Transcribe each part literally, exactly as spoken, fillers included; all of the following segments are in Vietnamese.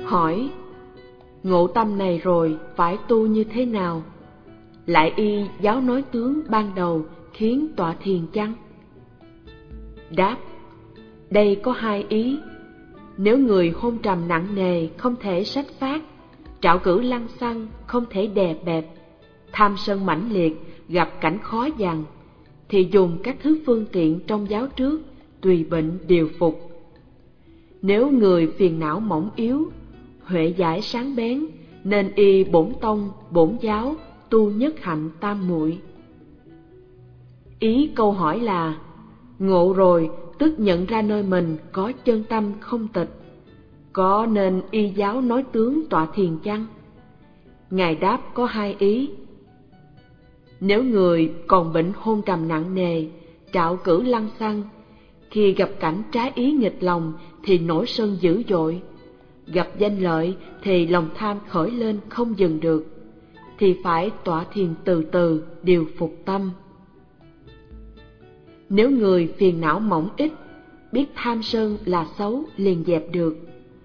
Hỏi: ngộ tâm này rồi phải tu như thế nào? Lại y giáo nói tướng ban đầu khiến tọa thiền chăng? Đáp: đây có hai ý. Nếu người hôn trầm nặng nề không thể sách phát, trạo cử lăng xăng không thể đè bẹp, tham sân mãnh liệt gặp cảnh khó dằn, thì dùng các thứ phương tiện trong giáo trước tùy bệnh điều phục. Nếu người phiền não mỏng yếu, huệ giải sáng bén, nên y bổn tông bổn giáo tu nhất hạnh tam muội. Ý câu hỏi là ngộ rồi tức nhận ra nơi mình có chân tâm không tịch, có nên y giáo nói tướng tọa thiền chăng? Ngài đáp có hai ý. Nếu người còn bệnh hôn trầm nặng nề, trạo cử lăng xăng, khi gặp cảnh trái ý nghịch lòng thì nổi sân dữ dội, gặp danh lợi thì lòng tham khởi lên không dừng được, thì phải tọa thiền từ từ điều phục tâm. Nếu người phiền não mỏng ít, biết tham sân là xấu liền dẹp được,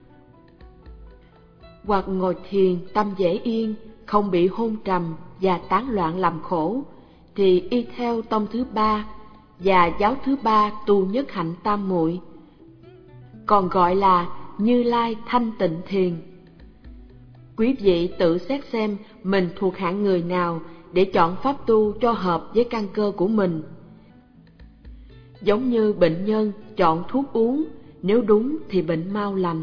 hoặc ngồi thiền tâm dễ yên, không bị hôn trầm và tán loạn làm khổ, thì y theo tông thứ ba và giáo thứ ba tu nhất hạnh tam muội, còn gọi là Như Lai thanh tịnh thiền. Quý vị tự xét xem mình thuộc hạng người nào để chọn pháp tu cho hợp với căn cơ của mình. Giống như bệnh nhân chọn thuốc uống, nếu đúng thì bệnh mau lành.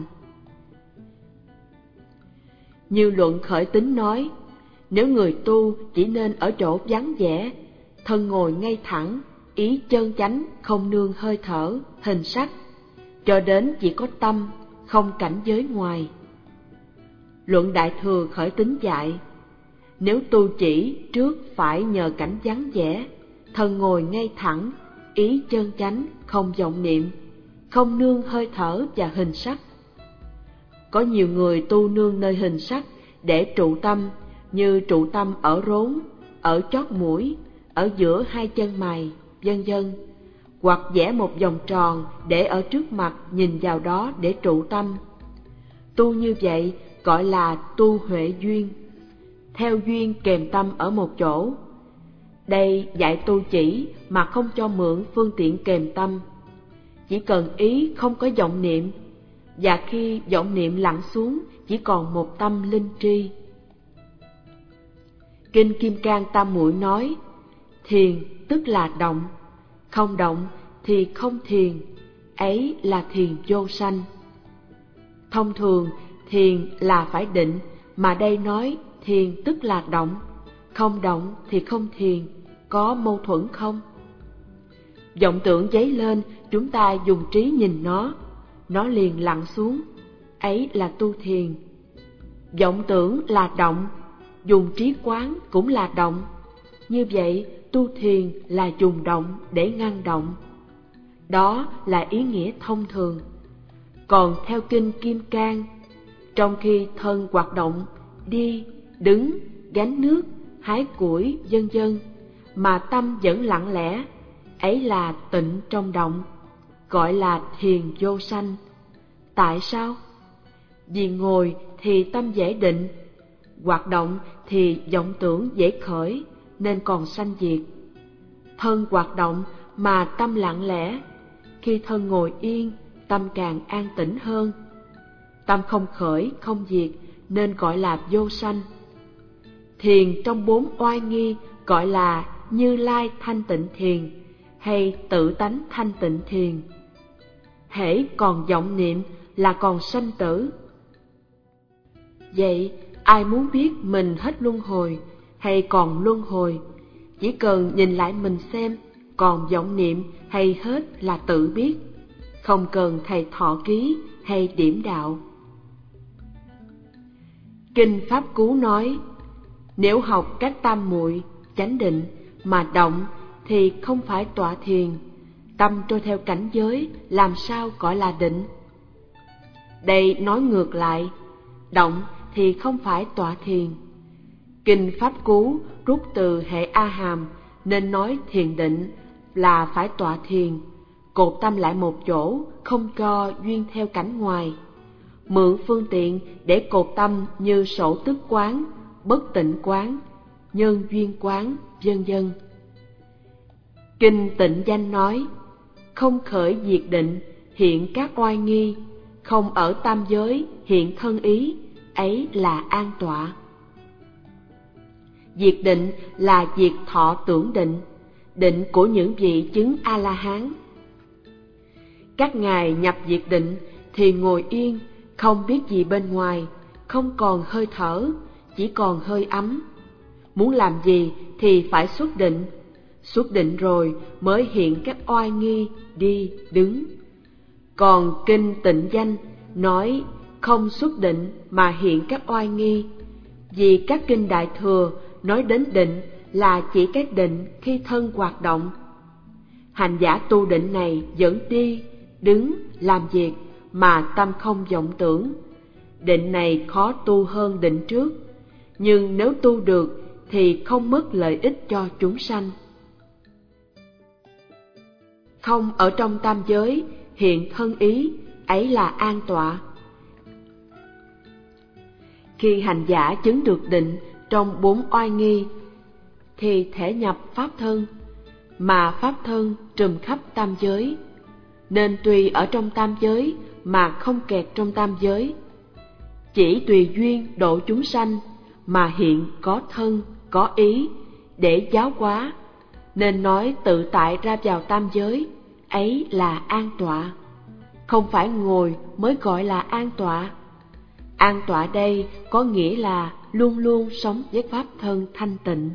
Như luận khởi tính nói, nếu người tu chỉ nên ở chỗ vắng vẻ, thân ngồi ngay thẳng, ý chân chánh không nương hơi thở, hình sắc, cho đến chỉ có tâm, không cảnh giới ngoài. Luận Đại Thừa khởi tính dạy, nếu tu chỉ trước phải nhờ cảnh vắng vẻ, thân ngồi ngay thẳng, ý chân chánh không vọng niệm, không nương hơi thở và hình sắc. Có nhiều người tu nương nơi hình sắc để trụ tâm, như trụ tâm ở rốn, ở chót mũi, ở giữa hai chân mày, vân vân, hoặc vẽ một vòng tròn để ở trước mặt nhìn vào đó để trụ tâm. Tu như vậy gọi là tu huệ duyên, theo duyên kèm tâm ở một chỗ. Đây dạy tu chỉ mà không cho mượn phương tiện kèm tâm, chỉ cần ý không có vọng niệm, và khi vọng niệm lặng xuống chỉ còn một tâm linh tri. Kinh Kim Cang Tam Muội nói, thiền tức là động, không động thì không thiền, ấy là thiền vô sanh. Thông thường thiền là phải định, mà đây nói thiền tức là động, không động thì không thiền, có mâu thuẫn không? Vọng tưởng dấy lên, chúng ta dùng trí nhìn nó, nó liền lặng xuống, ấy là tu thiền. Vọng tưởng là động, dùng trí quán cũng là động, như vậy tu thiền là dùng động để ngăn động. Đó là ý nghĩa thông thường. Còn theo kinh Kim Cang, trong khi thân hoạt động, đi, đứng, gánh nước, hái củi, vân vân, mà tâm vẫn lặng lẽ, ấy là tịnh trong động, gọi là thiền vô sanh. Tại sao? Vì ngồi thì tâm dễ định, hoạt động thì vọng tưởng dễ khởi, nên còn sanh diệt. Thân hoạt động mà tâm lặng lẽ, khi thân ngồi yên, tâm càng an tĩnh hơn. Tâm không khởi, không diệt, nên gọi là vô sanh. Thiền trong bốn oai nghi gọi là Như Lai thanh tịnh thiền, hay tự tánh thanh tịnh thiền. Hễ còn vọng niệm là còn sanh tử. Vậy ai muốn biết mình hết luân hồi hay còn luân hồi, chỉ cần nhìn lại mình xem còn vọng niệm hay hết là tự biết, không cần thầy thọ ký hay điểm đạo. Kinh Pháp Cú nói, nếu học các tam muội chánh định mà động thì không phải tọa thiền, tâm trôi theo cảnh giới làm sao gọi là định? Đây nói ngược lại, động thì không phải tọa thiền. Kinh Pháp Cú rút từ hệ A Hàm nên nói thiền định là phải tọa thiền, cột tâm lại một chỗ, không cho duyên theo cảnh ngoài. mượn phương tiện để cột tâm như sổ tức quán, bất tịnh quán, nhân duyên quán, vân vân. Kinh Tịnh Danh nói, không khởi diệt định, hiện các oai nghi, không ở tam giới, hiện thân ý, ấy là an tọa. Diệt định là diệt thọ tưởng định, định của những vị chứng A-la-hán. Các ngài nhập diệt định thì ngồi yên, không biết gì bên ngoài, không còn hơi thở, chỉ còn hơi ấm. Muốn làm gì thì phải xuất định, xuất định rồi mới hiện các oai nghi đi, đứng. Còn Kinh Tịnh Danh nói không xuất định mà hiện các oai nghi, vì các kinh Đại Thừa nói đến định là chỉ cái định khi thân hoạt động. Hành giả tu định này vẫn đi, đứng, làm việc mà tâm không vọng tưởng. Định này khó tu hơn định trước, nhưng nếu tu được thì không mất lợi ích cho chúng sanh. Không ở trong tam giới, hiện thân ý, ấy là an tọa. Khi hành giả chứng được định trong bốn oai nghi, thì thể nhập pháp thân, mà pháp thân trùm khắp tam giới, nên tuy ở trong tam giới mà không kẹt trong tam giới. Chỉ tùy duyên độ chúng sanh mà hiện có thân, có ý, để giáo hóa, nên nói tự tại ra vào tam giới, ấy là an tọa. Không phải ngồi mới gọi là an tọa. An tọa đây có nghĩa là luôn luôn sống với pháp thân thanh tịnh.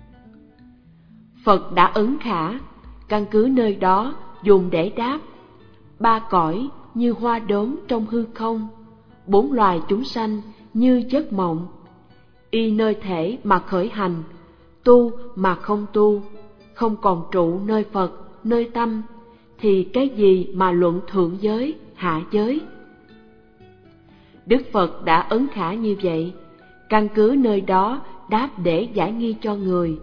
Phật đã ứng khả, căn cứ nơi đó dùng để đáp: ba cõi như hoa đốm trong hư không, bốn loài chúng sanh như giấc mộng. Y nơi thể mà khởi hành, tu mà không tu, không còn trụ nơi Phật, nơi tâm, thì cái gì mà luận thượng giới, hạ giới? Đức Phật đã ấn khả như vậy, căn cứ nơi đó đáp để giải nghi cho người.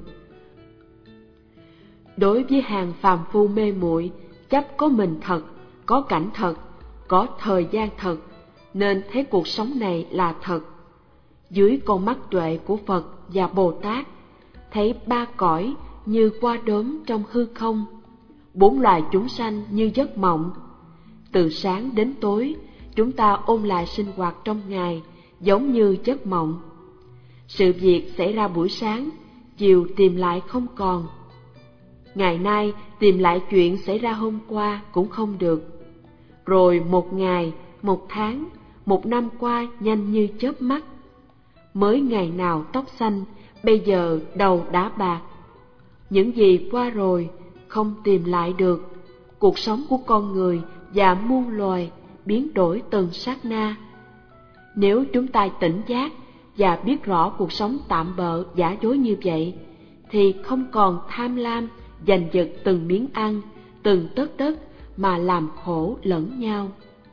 Đối với hàng phàm phu mê muội, chấp có mình thật, có cảnh thật, có thời gian thật, nên thấy cuộc sống này là thật. Dưới con mắt tuệ của Phật và Bồ Tát, thấy ba cõi như hoa đốm trong hư không, bốn loài chúng sanh như giấc mộng. Từ sáng đến tối, chúng ta ôn lại sinh hoạt trong ngày giống như giấc mộng. Sự việc xảy ra buổi sáng, chiều tìm lại không còn. Ngày nay tìm lại chuyện xảy ra hôm qua cũng không được. Rồi một ngày, một tháng, một năm qua nhanh như chớp mắt. Mới ngày nào tóc xanh, bây giờ đầu đã bạc. Những gì qua rồi không tìm lại được. Cuộc sống của con người và muôn loài biến đổi từng sát na. Nếu chúng ta tỉnh giác và biết rõ cuộc sống tạm bợ giả dối như vậy, thì không còn tham lam giành giật từng miếng ăn, từng tấc đất mà làm khổ lẫn nhau.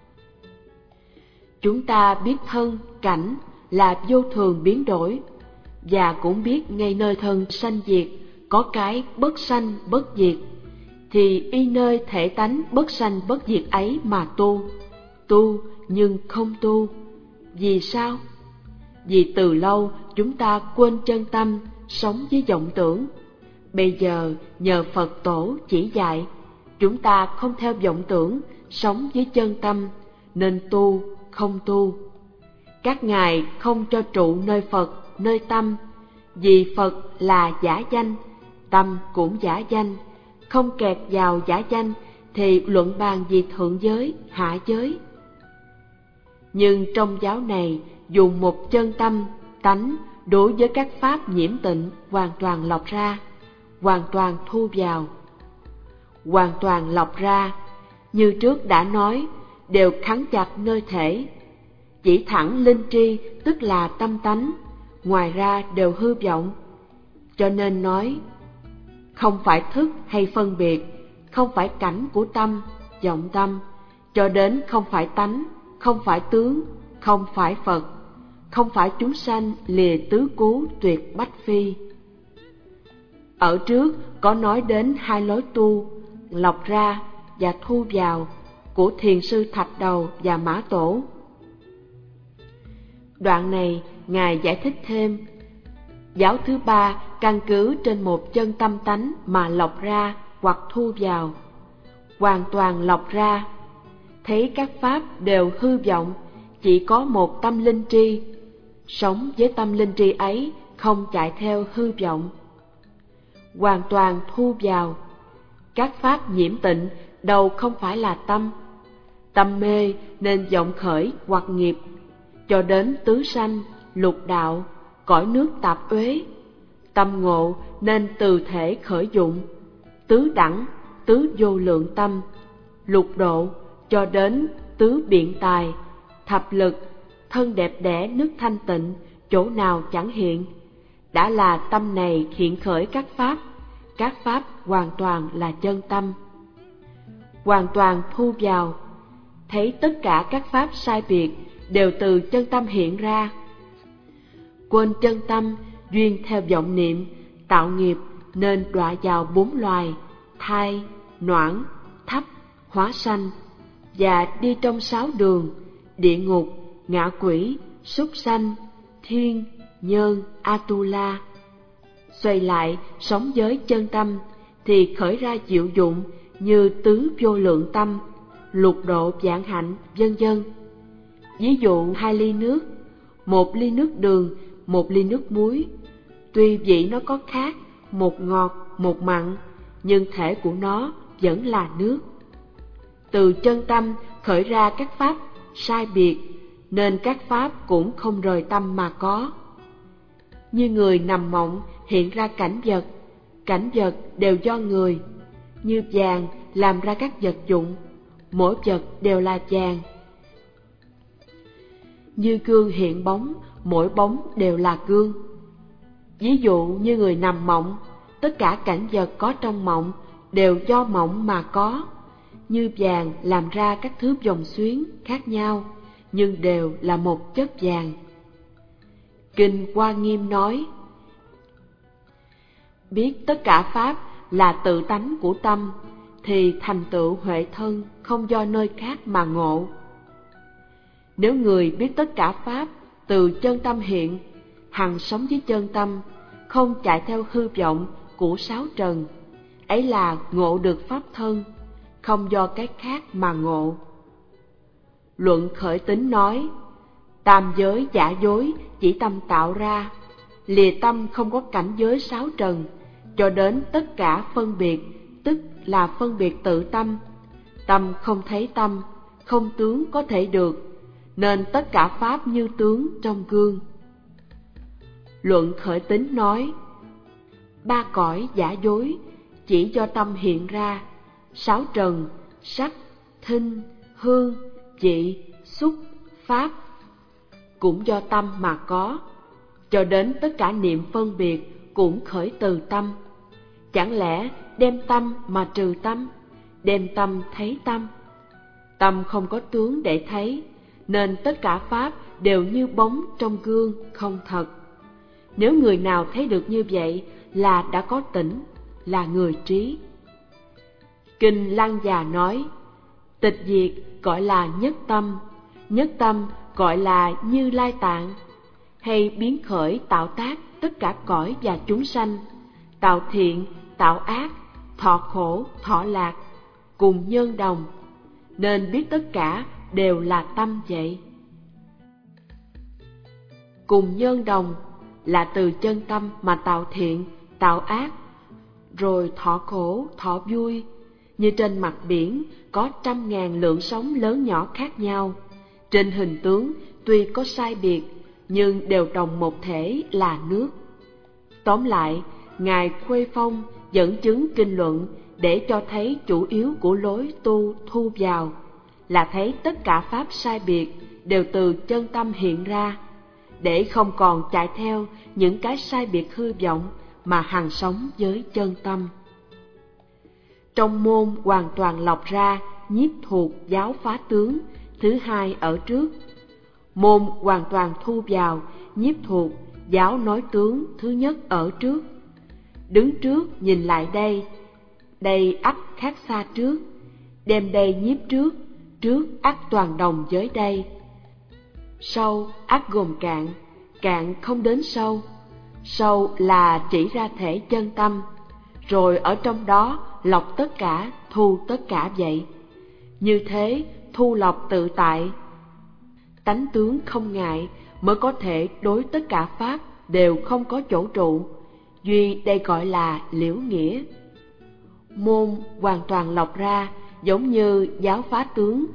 Chúng ta biết thân, cảnh là vô thường biến đổi, và cũng biết ngay nơi thân sanh diệt có cái bất sanh bất diệt, thì y nơi thể tánh bất sanh bất diệt ấy mà tu, tu nhưng không tu. Vì sao? Vì từ lâu chúng ta quên chân tâm, sống với vọng tưởng. Bây giờ nhờ Phật Tổ chỉ dạy, chúng ta không theo vọng tưởng, sống với chân tâm, nên tu không tu. Các ngài không cho trụ nơi Phật, nơi tâm, vì Phật là giả danh, tâm cũng giả danh. Không kẹt vào giả danh thì luận bàn gì thượng giới, hạ giới. Nhưng trong giáo này dùng một chân tâm, tánh đối với các pháp nhiễm tịnh hoàn toàn lọc ra, hoàn toàn thu vào. Hoàn toàn lọc ra, như trước đã nói, đều khắn chặt nơi thể. Chỉ thẳng linh tri tức là tâm tánh, ngoài ra đều hư vọng. Cho nên nói, không phải thức hay phân biệt, không phải cảnh của tâm, vọng tâm, cho đến không phải tánh, không phải tướng, không phải Phật, không phải chúng sanh lìa tứ cú tuyệt bách phi. Ở trước có nói đến hai lối tu, lọc ra và thu vào, của thiền sư Thạch Đầu và Mã Tổ. Đoạn này Ngài giải thích thêm, giáo thứ ba căn cứ trên một chân tâm tánh mà lọc ra hoặc thu vào. Hoàn toàn lọc ra, thấy các pháp đều hư vọng, chỉ có một tâm linh tri, sống với tâm linh tri ấy không chạy theo hư vọng. Hoàn toàn thu vào, các pháp nhiễm tịnh đâu không phải là tâm. Tâm mê nên vọng khởi hoặc nghiệp, cho đến tứ sanh, lục đạo, cõi nước tạp uế. Tâm ngộ nên từ thể khởi dụng, tứ đẳng, tứ vô lượng tâm, lục độ, cho đến tứ biện tài, thập lực, thân đẹp đẽ nước thanh tịnh, chỗ nào chẳng hiện. Đã là tâm này hiện khởi các pháp, các pháp hoàn toàn là chân tâm. Hoàn toàn thu vào, thấy tất cả các pháp sai biệt đều từ chân tâm hiện ra. Quên chân tâm, duyên theo vọng niệm, tạo nghiệp nên đọa vào bốn loài: thai, noãn, thấp, hóa sanh, và đi trong sáu đường: địa ngục, ngạ quỷ, súc sanh, thiên, nhân, Atula. Xoay lại sống với chân tâm thì khởi ra diệu dụng như tứ vô lượng tâm, lục độ vạn hạnh, vân vân. Ví dụ hai ly nước, một ly nước đường, một ly nước muối, tuy vị nó có khác, một ngọt, một mặn, nhưng thể của nó vẫn là nước. Từ chân tâm khởi ra các pháp sai biệt, nên các pháp cũng không rời tâm mà có. Như người nằm mộng hiện ra cảnh vật, cảnh vật đều do người. Như vàng làm ra các vật dụng, mỗi vật đều là vàng. Như gương hiện bóng, mỗi bóng đều là gương. Ví dụ như người nằm mộng, tất cả cảnh vật có trong mộng đều do mộng mà có. Như vàng làm ra các thứ vòng xuyến khác nhau, nhưng đều là một chất vàng. Kinh Hoa Nghiêm nói, biết tất cả pháp là tự tánh của tâm, thì thành tựu huệ thân không do nơi khác mà ngộ. Nếu người biết tất cả pháp từ chân tâm hiện, hằng sống với chân tâm, không chạy theo hư vọng của sáu trần, ấy là ngộ được pháp thân, không do cái khác mà ngộ. Luận Khởi Tín nói, tam giới giả dối chỉ tâm tạo ra, lìa tâm không có cảnh giới sáu trần, cho đến tất cả phân biệt, tức là phân biệt tự tâm. Tâm không thấy tâm, không tướng có thể được, nên tất cả pháp như tướng trong gương. Luận Khởi Tín nói, ba cõi giả dối chỉ do tâm hiện ra, sáu trần, sắc, thinh, hương, vị, xúc, pháp, cũng do tâm mà có, cho đến tất cả niệm phân biệt cũng khởi từ tâm. Chẳng lẽ đem tâm mà trừ tâm, đem tâm thấy tâm? Tâm không có tướng để thấy, nên tất cả pháp đều như bóng trong gương không thật. Nếu người nào thấy được như vậy là đã có tỉnh, là người trí. Kinh Lăng Già nói, tịch diệt gọi là nhất tâm, nhất tâm gọi là Như Lai Tạng, hay biến khởi tạo tác tất cả cõi và chúng sanh, tạo thiện, tạo ác, thọ khổ, thọ lạc, cùng nhân đồng, nên biết tất cả đều là tâm vậy. Cùng nhân đồng là từ chân tâm mà tạo thiện, tạo ác, rồi thọ khổ, thọ vui. Như trên mặt biển có trăm ngàn lượng sóng lớn nhỏ khác nhau, trên hình tướng tuy có sai biệt, nhưng đều đồng một thể là nước. Tóm lại, Ngài Khuê Phong dẫn chứng kinh luận để cho thấy chủ yếu của lối tu thu vào là thấy tất cả pháp sai biệt đều từ chân tâm hiện ra, để không còn chạy theo những cái sai biệt hư vọng mà hằng sống với chân tâm. Trong môn hoàn toàn lọc ra nhiếp thuộc giáo phá tướng thứ hai ở trước, môn hoàn toàn thu vào nhiếp thuộc giáo nói tướng thứ nhất ở trước. Đứng trước nhìn lại đây, đây ắt khác xa trước, đem đây nhiếp trước, trước ắt toàn đồng với đây. Sâu ắt gồm cạn, cạn không đến sâu. Sâu là chỉ ra thể chân tâm, rồi ở trong đó lọc tất cả, thu tất cả vậy. Như thế thu lọc tự tại, tánh tướng không ngại, mới có thể đối tất cả pháp đều không có chỗ trụ. Duy đây gọi là liễu nghĩa. Môn hoàn toàn lọc ra, giống như giáo phá tướng.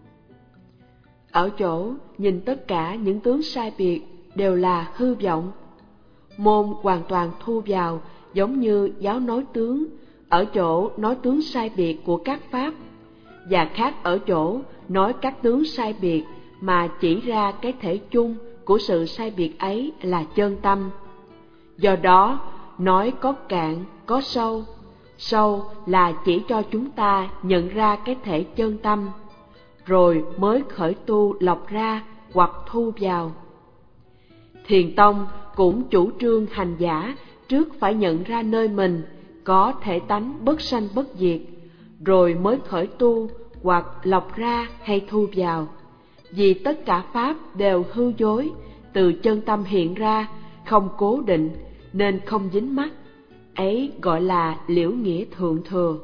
Ở chỗ nhìn tất cả những tướng sai biệt đều là hư vọng. Môn hoàn toàn thu vào, giống như giáo nói tướng, ở chỗ nói tướng sai biệt của các pháp, và khác ở chỗ nói các tướng sai biệt mà chỉ ra cái thể chung của sự sai biệt ấy là chân tâm. Do đó, nói có cạn, có sâu. Sâu là chỉ cho chúng ta nhận ra cái thể chân tâm, rồi mới khởi tu lọc ra hoặc thu vào. Thiền tông cũng chủ trương hành giả trước phải nhận ra nơi mình có thể tánh bất sanh bất diệt, rồi mới khởi tu hoặc lọc ra hay thu vào. Vì tất cả pháp đều hư dối, từ chân tâm hiện ra, không cố định, nên không dính mắc. Ấy gọi là liễu nghĩa thượng thừa.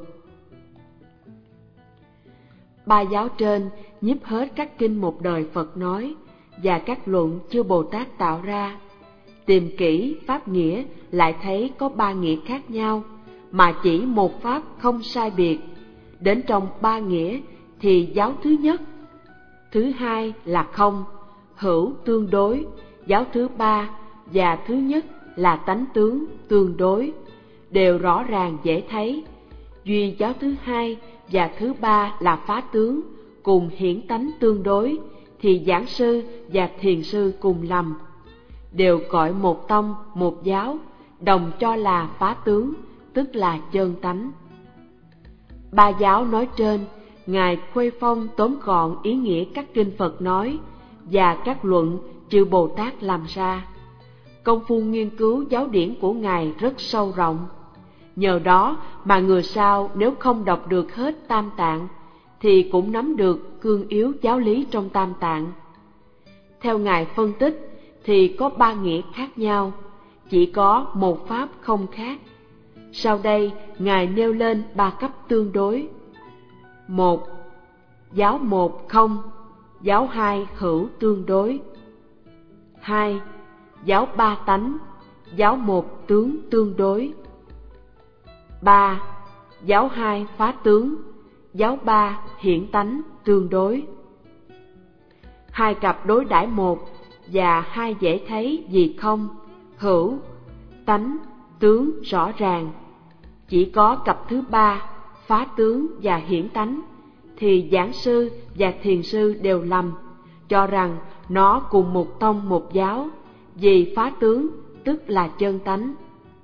Ba giáo trên nhiếp hết các kinh một đời Phật nói và các luận chư Bồ Tát tạo ra. Tìm kỹ pháp nghĩa lại thấy có ba nghĩa khác nhau, mà chỉ một pháp không sai biệt. Đến trong ba nghĩa thì giáo thứ nhất, thứ hai là không, hữu tương đối, giáo thứ ba và thứ nhất là tánh tướng tương đối, đều rõ ràng dễ thấy. Duy giáo thứ hai và thứ ba là phá tướng, cùng hiển tánh tương đối, thì giảng sư và thiền sư cùng lầm. Đều gọi một tông, một giáo, đồng cho là phá tướng, tức là chân tánh. Ba giáo nói trên, Ngài Khuê Phong tóm gọn ý nghĩa các kinh Phật nói và các luận chư Bồ Tát làm ra. Công phu nghiên cứu giáo điển của Ngài rất sâu rộng. Nhờ đó mà người sau nếu không đọc được hết Tam Tạng thì cũng nắm được cương yếu giáo lý trong Tam Tạng. Theo Ngài phân tích thì có ba nghĩa khác nhau, chỉ có một pháp không khác. Sau đây Ngài nêu lên ba cấp tương đối. Một, giáo một không, giáo hai hữu tương đối. Hai, giáo ba tánh, giáo một tướng tương đối. Ba, giáo hai phá tướng, giáo ba hiển tánh tương đối. Hai cặp đối đãi một và hai dễ thấy vì không, hữu, tánh, tướng rõ ràng. Chỉ có cặp thứ ba, phá tướng và hiển tánh, thì giảng sư và thiền sư đều lầm, cho rằng nó cùng một tông một giáo, vì phá tướng tức là chân tánh.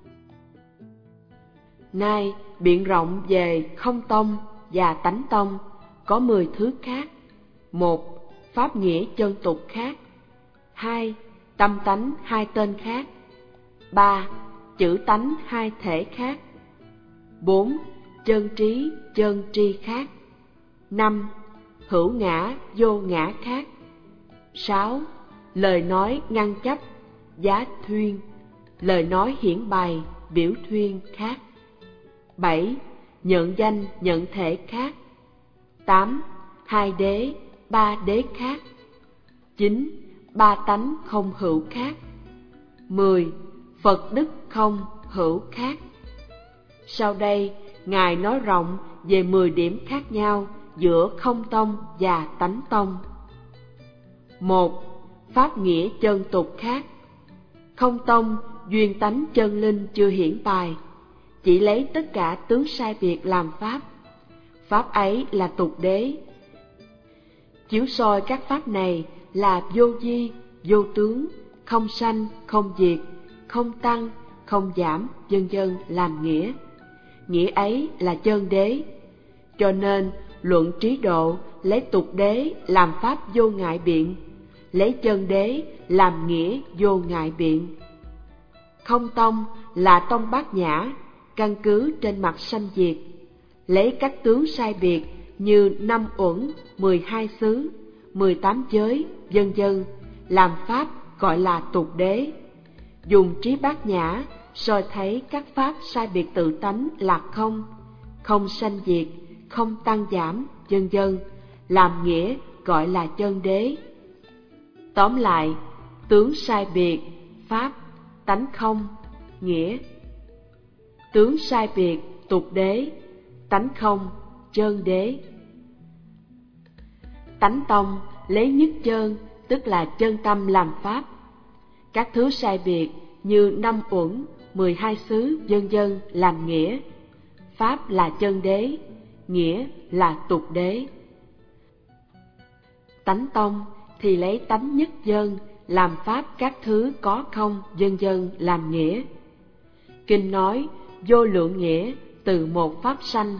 Nay biện rộng về không tông và tánh tông có mười thứ khác. Một, pháp nghĩa chân tục khác. Hai, tâm tánh hai tên khác. Ba, chữ tánh hai thể khác. Bốn, chân trí chân tri khác. Năm, hữu ngã vô ngã khác. Sáu, lời nói ngăn chấp giá thuyên, lời nói hiển bày biểu thuyên khác. Bảy, nhận danh nhận thể khác. Tám, hai đế ba đế khác. Chín, ba tánh không hữu khác. Mười, Phật đức không hữu khác. Sau đây Ngài nói rộng về mười điểm khác nhau giữa không tông và tánh tông. Một, pháp nghĩa chân tục khác. Không tông duyên tánh chân linh chưa hiển bài, chỉ lấy tất cả tướng sai biệt làm pháp. Pháp ấy là tục đế. Chiếu soi các pháp này là vô vi, vô tướng, không sanh, không diệt, không tăng, không giảm, vân vân làm nghĩa. Nghĩa ấy là chân đế. Cho nên luận trí độ lấy tục đế làm pháp vô ngại biện, lấy chân đế làm nghĩa vô ngại biện. Không tông là tông bát nhã, căn cứ trên mặt sanh diệt, lấy các tướng sai biệt như năm uẩn, mười hai xứ, mười tám giới, vân vân làm pháp gọi là tục đế. Dùng trí bát nhã soi thấy các pháp sai biệt tự tánh là không, không sanh diệt, không tăng giảm, vân vân, làm nghĩa gọi là chân đế. Tóm lại, tướng sai biệt, pháp, tánh không, nghĩa. Tướng sai biệt, tục đế, tánh không, chân đế. Tánh tông lấy nhất chân, tức là chân tâm làm pháp. Các thứ sai biệt như năm uẩn, mười hai xứ, vân vân làm nghĩa. Pháp là chân đế, nghĩa là tục đế. Tánh tông thì lấy tánh nhất dân làm pháp các thứ có không, vân vân làm nghĩa. Kinh nói vô lượng nghĩa từ một pháp sanh.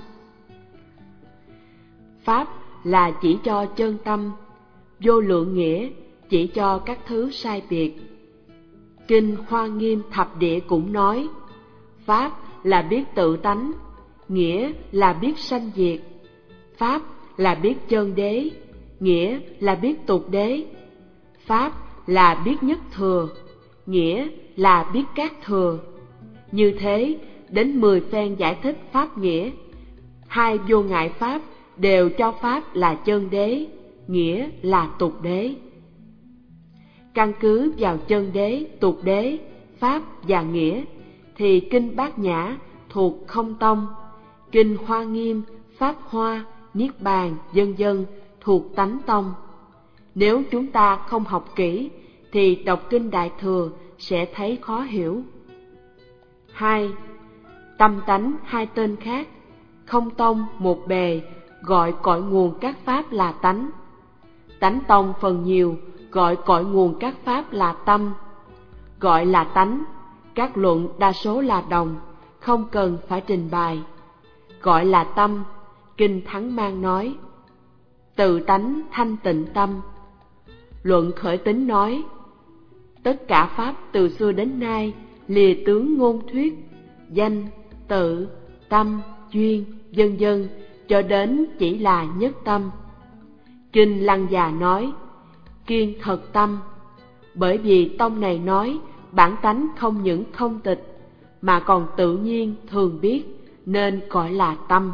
Pháp là chỉ cho chân tâm, vô lượng nghĩa chỉ cho các thứ sai biệt. Kinh Hoa Nghiêm Thập Địa cũng nói, pháp là biết tự tánh, nghĩa là biết sanh diệt. Pháp là biết chân đế, nghĩa là biết tục đế. Pháp là biết nhất thừa, nghĩa là biết các thừa. Như thế, đến mười phen giải thích pháp nghĩa, hai vô ngại pháp đều cho pháp là chân đế, nghĩa là tục đế. Căn cứ vào chân đế, tục đế, pháp và nghĩa, thì kinh Bát Nhã thuộc không tông, kinh Hoa Nghiêm, Pháp Hoa, Niết Bàn, vân vân thuộc tánh tông. Nếu chúng ta không học kỹ, thì đọc kinh Đại Thừa sẽ thấy khó hiểu. Hai, tâm tánh hai tên khác, không tông một bề, gọi cội nguồn các pháp là tánh. Tánh tông phần nhiều, gọi cội nguồn các pháp là tâm. Gọi là tánh, các luận đa số là đồng, không cần phải trình bày. Gọi là tâm, kinh Thắng Mang nói, tự tánh thanh tịnh tâm. Luận Khởi Tín nói, tất cả pháp từ xưa đến nay, lìa tướng ngôn thuyết, danh, tự, tâm, duyên, vân vân, cho đến chỉ là nhất tâm. Kinh Lăng Già nói, kiên thật tâm, bởi vì tông này nói bản tánh không những không tịch, mà còn tự nhiên thường biết, nên gọi là tâm.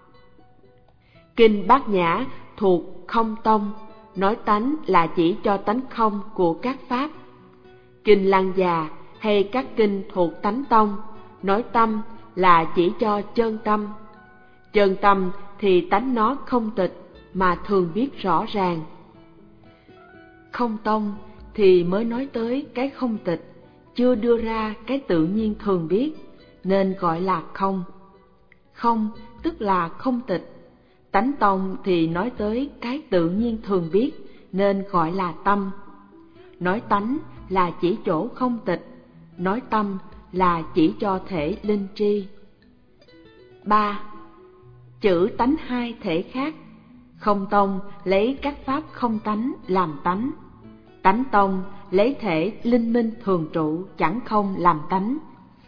Kinh Bát Nhã thuộc không tông, nói tánh là chỉ cho tánh không của các pháp. Kinh Lăng Già hay các kinh thuộc tánh tông, nói tâm là chỉ cho chân tâm. Chân tâm thì tánh nó không tịch, mà thường biết rõ ràng. Không tông thì mới nói tới cái không tịch, chưa đưa ra cái tự nhiên thường biết, nên gọi là không. Không tức là không tịch. Tánh tông thì nói tới cái tự nhiên thường biết, nên gọi là tâm. Nói tánh là chỉ chỗ không tịch, nói tâm là chỉ cho thể linh tri. Ba, chữ tánh hai thể khác. Không tông lấy các pháp không tánh làm tánh. Tánh tông lấy thể linh minh thường trụ chẳng không làm tánh.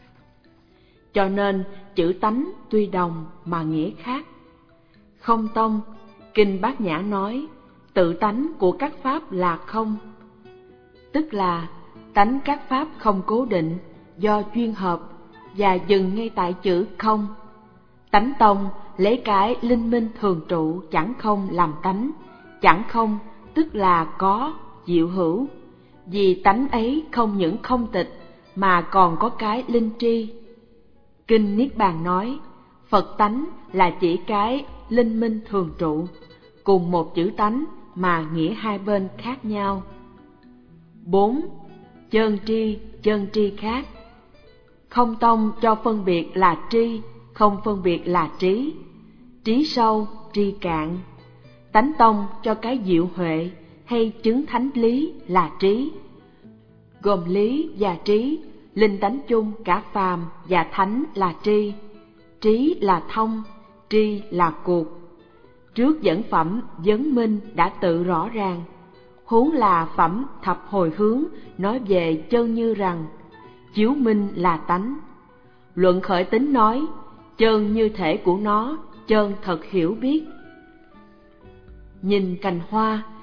Cho nên chữ tánh tuy đồng mà nghĩa khác. Không tông, kinh Bát Nhã nói, tự tánh của các pháp là không. Tức là tánh các pháp không cố định, do duyên hợp, và dừng ngay tại chữ không. Tánh tông lấy cái linh minh thường trụ chẳng không làm tánh. Chẳng không tức là có, diệu hữu. Vì tánh ấy không những không tịch, mà còn có cái linh tri. Kinh Niết Bàn nói, Phật tánh là chỉ cái linh minh thường trụ, cùng một chữ tánh mà nghĩa hai bên khác nhau. Bốn, chân tri, chân tri khác. Không tông cho phân biệt là tri, không phân biệt là trí. Trí sâu, tri cạn. Tánh tông cho cái diệu huệ hay chứng thánh lý là trí. Gồm lý và trí, linh tánh chung cả phàm và thánh là tri. Trí là thông, tri là cuộc. Trước dẫn phẩm vấn minh đã tự rõ ràng, huống là phẩm thập hồi hướng nói về chân như rằng, chiếu minh là tánh. Luận Khởi Tín nói, chân như thể của nó, chân thật hiểu biết. Nhìn cành hoa,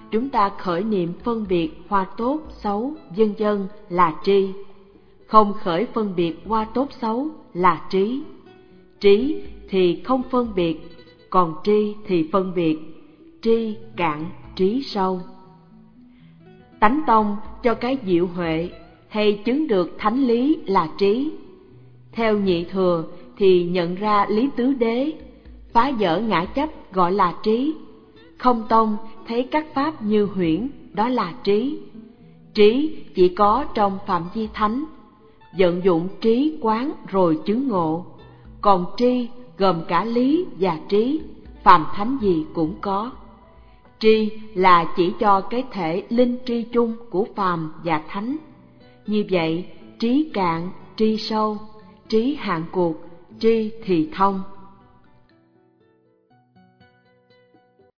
chúng ta khởi niệm phân biệt hoa tốt, xấu, vân vân là tri. Không khởi phân biệt hoa tốt xấu là trí. Trí thì không phân biệt, còn tri thì phân biệt. Tri cạn, trí sâu. Tánh tông cho cái diệu huệ hay chứng được thánh lý là trí. Theo nhị thừa thì nhận ra lý tứ đế, phá vỡ ngã chấp gọi là trí. Không tông thấy các pháp như huyễn, đó là trí. Trí chỉ có trong phạm vi thánh, vận dụng trí quán rồi chứng ngộ. Còn tri gồm cả lý và trí, phàm thánh gì cũng có. Tri là chỉ cho cái thể linh tri chung của phàm và thánh. Như vậy, trí cạn, tri sâu, trí hạn cuộc, tri thì thông.